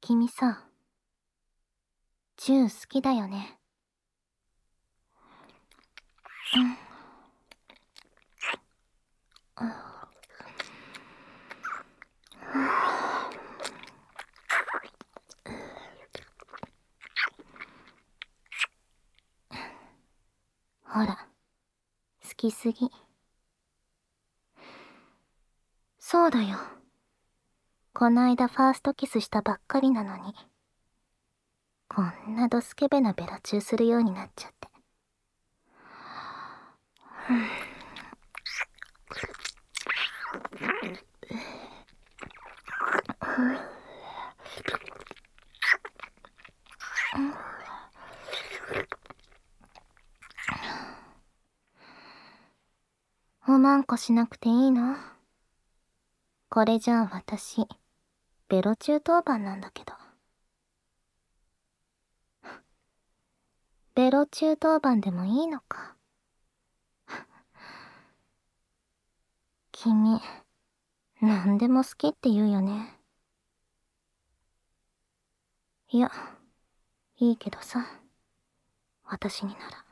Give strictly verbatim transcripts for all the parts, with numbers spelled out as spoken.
君さ、チュー好きだよね。うん。ほら、好きすぎ。そうだよ。こないだファーストキスしたばっかりなのに、こんなドスケベなベロチューするようになっちゃって。おまんこしなくていいの？これじゃあ私、ベロ中当番なんだけど。ベロ中当番でもいいのか。君、なんでも好きって言うよね。いや、いいけどさ。私になら。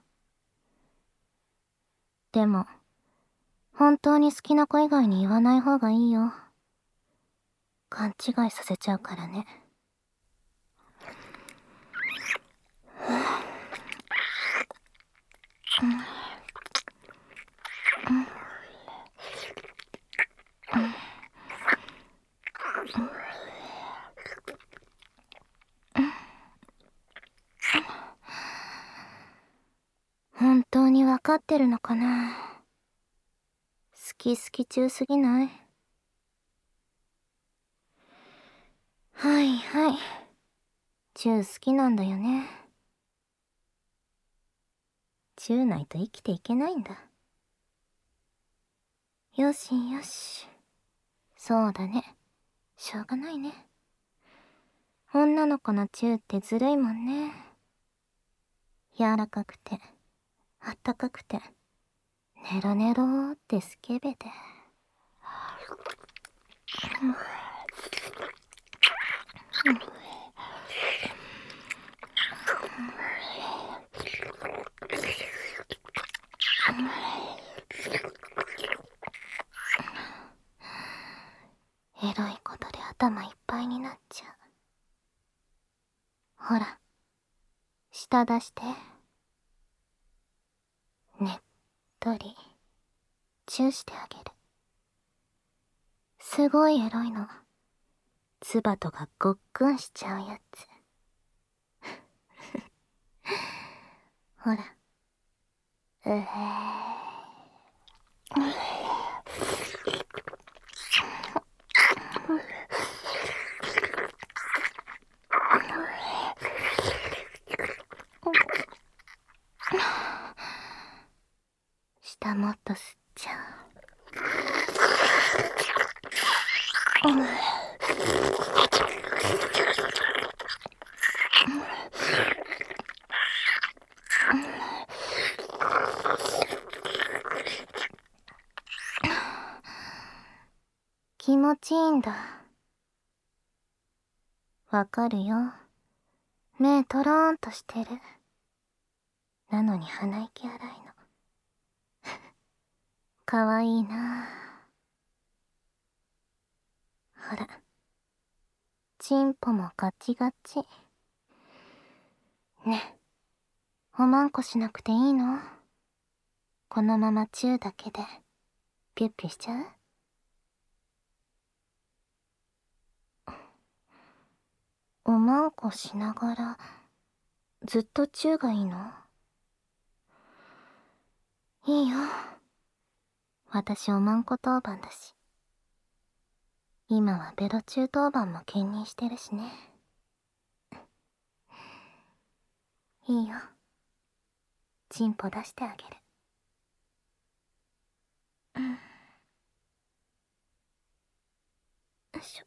でも、本当に好きな子以外に言わない方がいいよ。勘違いさせちゃうからね。本当にわかってるのかな。好き好き中すぎない？はいはい。中好きなんだよね。中ないと生きていけないんだ。よしよし。そうだね。しょうがないね。女の子のチューってずるいもんね。柔らかくて、あったかくて、ネロネローってスケベで。エロいことで頭いっぱいになっちゃう。ほら、舌出して。ねっとり、チューしてあげる。すごいエロいの。ツバとがごっくんしちゃうやつ。ほら。うへー。舌もっと吸っちゃう。うん。気持ちいいんだ。わかるよ。目トローンとしてる。なのに鼻息荒いの。かわいいなぁ。ほら。チンポもガチガチ。ね。おまんこしなくていいの？このままチューだけで、ピュッピュしちゃう？おまんこしながら、ずっとチューがいいの？いいよ。私おまんこ当番だし。今はベロ中当番も兼任してるしね。いいよ。チンポ出してあげる。うん。よいしょ。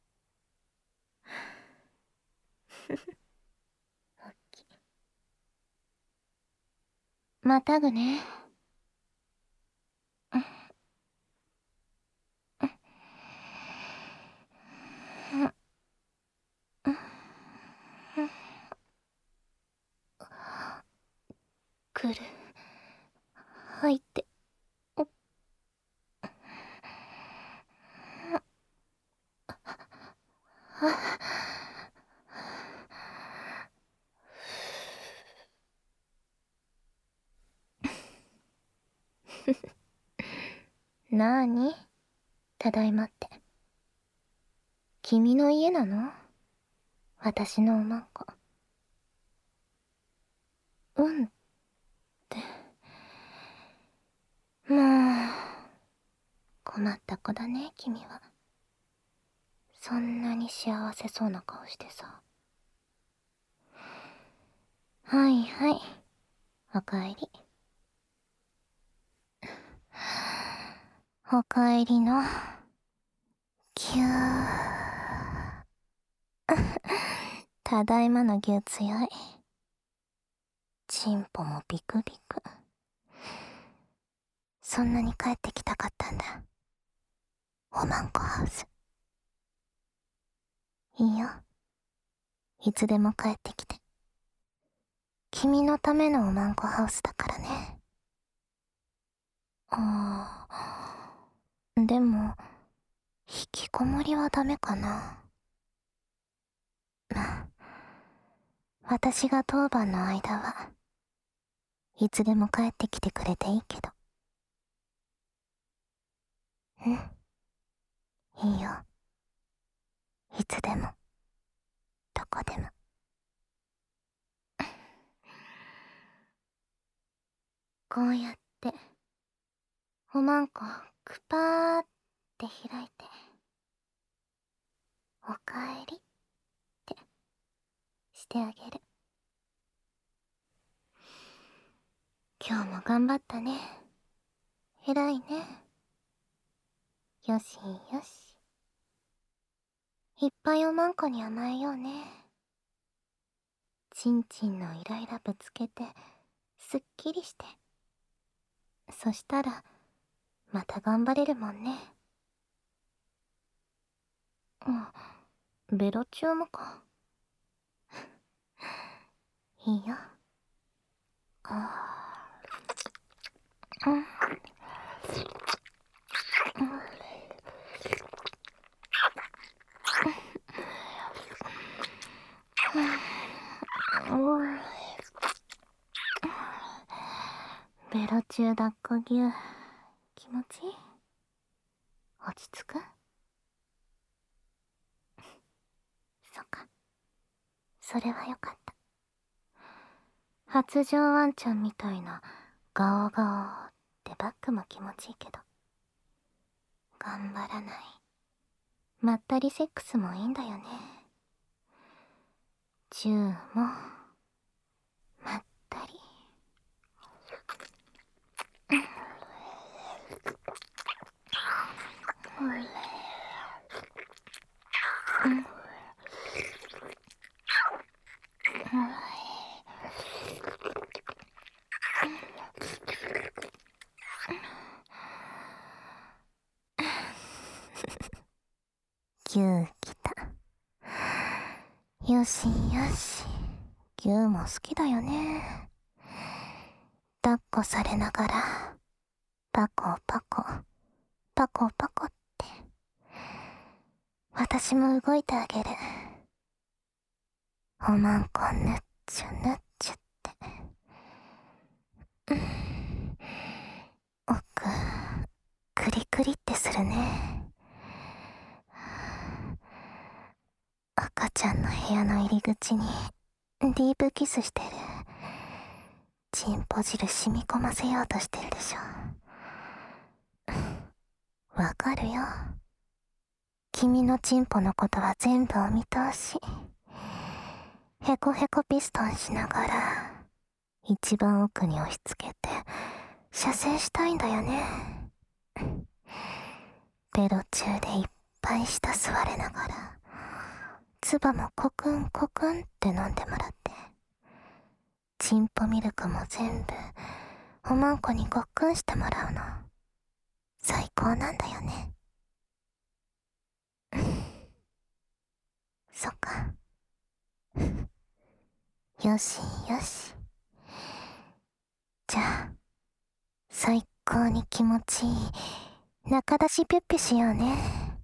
おっき。またぐね。うん。うん。うん。 くる。吐いて。なーに？ただいまって。君の家なの？私のおまんこ。うんって。もう、困った子だね、君は。そんなに幸せそうな顔してさ。はいはい。おかえり。おかえりの。ぎゅー。ただいまの牛強い。チンポもビクビク。そんなに帰ってきたかったんだ。おまんこハウス。いいよ。いつでも帰ってきて。君のためのおまんこハウスだからね。ああ、でも、引きこもりはダメかな。まあ、私が当番の間はいつでも帰ってきてくれていいけど。うん、いいよ。いつでも、どこでも。こうやって、おまんこくぱーって開いて、おかえりってしてあげる。今日も頑張ったね。偉いね。よしよし。いっぱいおまんこに甘えようね。ちんちんのイライラぶつけて、すっきりして。そしたら、また頑張れるもんね。うん、ベロチューもか。いいよ。あー、うん。ベロチュー抱っこぎゅう。気持ちいい？落ち着く？そっか。それはよかった。発情ワンちゃんみたいなガオガオってバックも気持ちいいけど、頑張らない。まったりセックスもいいんだよね。チューも、まったり。ぎゅーきた。よしよし。ぎゅーも好きだよね。抱っこされながら、パコパコ、パコパコって。私も動いてあげる。おまんこぬっちゅぬっちゅって。うん、奥、クリクリってするね。赤ちゃんの部屋の入り口にディープキスしてる。チンポ汁染み込ませようとしてるでしょ。わかるよ。君のチンポのことは全部お見通し。ヘコヘコピストンしながら一番奥に押し付けて射精したいんだよね。ベロ中でいっぱい舌吸われながら唾もコクンコクンって飲んでもらって、チンポミルクも全部おまんこにごっくんしてもらうの。最高なんだよね。そっか。よしよし。 じゃあ最高に気持ちいい中出しピュッピュしようね。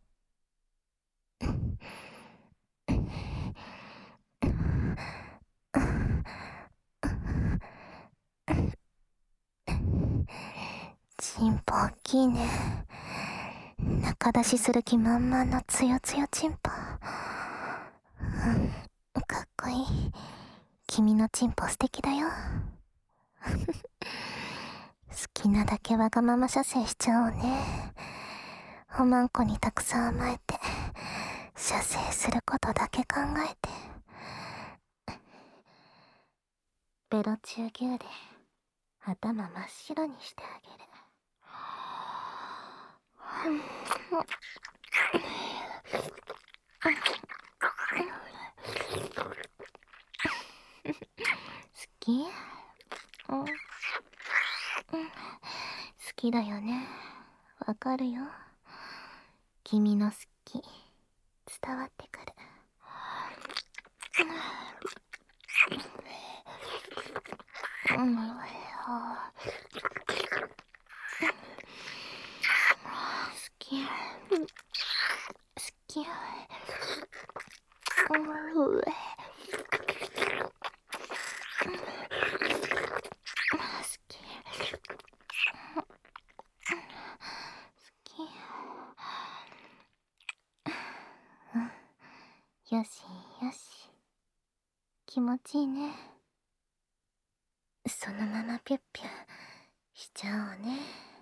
チンポ大きいね。中出しする気満々のつよつよチンポ。うん、かっこいい。君のチンポ素敵だよ。好きなだけわがまま射精しちゃおうね。おまんこにたくさん甘えて射精することだけ考えて、ベロ中牛で頭真っ白にしてあげる。好き？うん、好きだよね。わかるよ。君の好き伝わってくる。うん、好き好き。よしよし、気持ちいいね。そのままピュッピュしちゃおうね。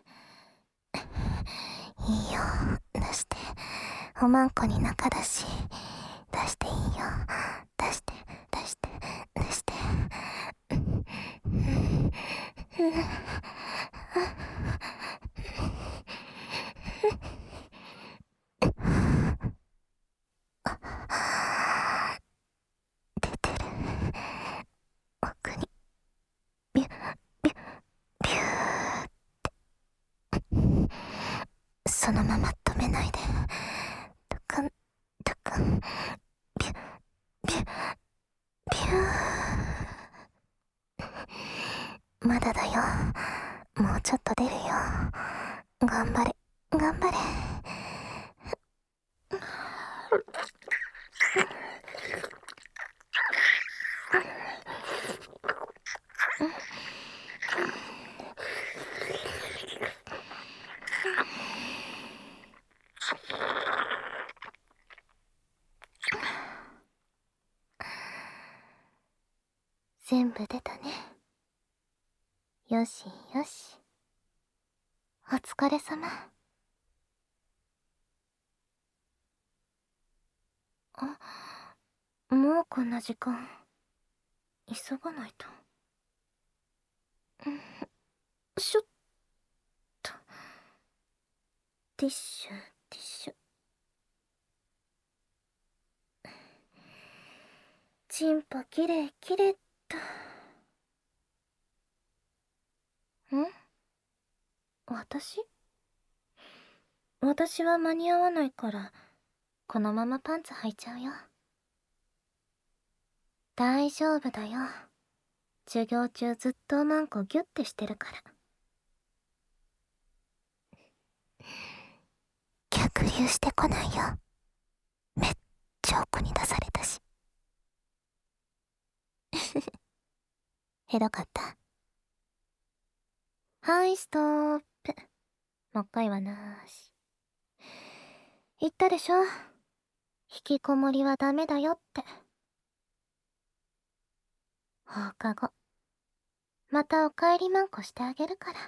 いいよ、出して。おまんこに中だし出していいよ。出して出して出して。出てる。奥にビュビュビューってそのまま止めないで。ドクンドクンビュビュビュー。まだだよ。もうちょっと出るよ。頑張れ頑張れ。全部出たね。よしよし、お疲れ様。あ、もうこんな時間。急がないと。んしょっと。ティッシュティッシュ。チンポきれいきれいっと。ん？私？私は間に合わないからこのままパンツ履いちゃうよ。大丈夫だよ。授業中ずっとおまんこギュッてしてるから。逆流してこないよ。めっちゃ奥に出されたし。ひどかった？はい、ストップ。もう一回はなーし。言ったでしょ、引きこもりはダメだよって。放課後またおかえりまんこしてあげるから。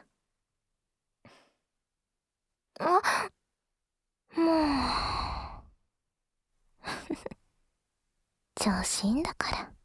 あ、もう調子いいんだから。